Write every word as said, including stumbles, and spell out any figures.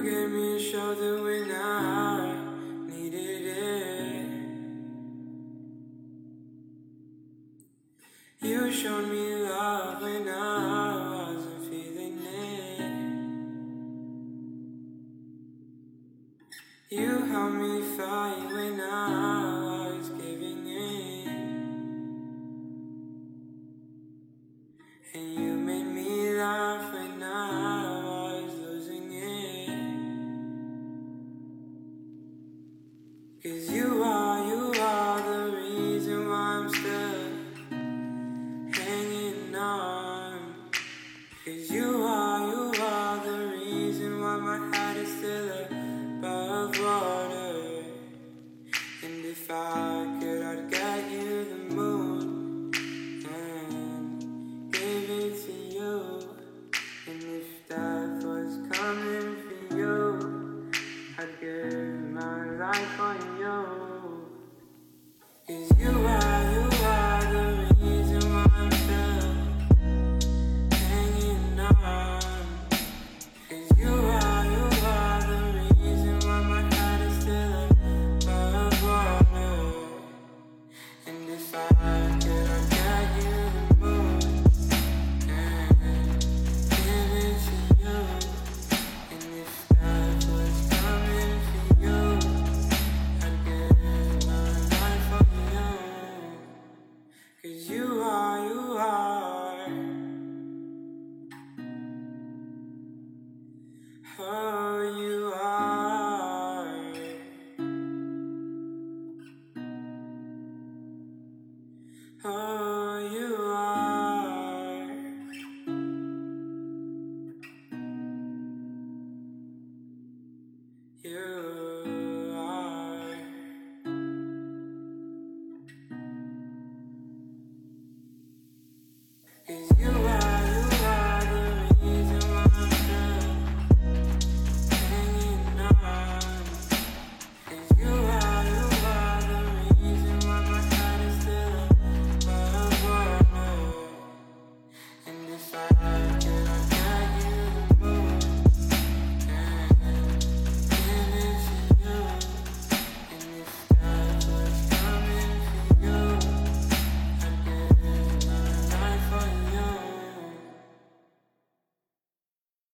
You gave me a shoulder when I needed it. You showed me love when I wasn't feeling it. You helped me fight when I was giving in. And you made me laugh when I was losing it. 'Cause you are, you are the reason why I'm still hanging on. 'Cause you are, you are the reason why my heart is still above water. And if I could, I'd get you the moon and give it to you. And if death was coming for you, I'd give my life on you. 'Cause you are, you are the reason why I'm still hanging on. 'Cause you are, you are the reason why my heart is still above water. And if I could, I'd get you the moon and give it to you. And if death was coming for you, I'd give my life for you. 'Cause you are, you are. Oh.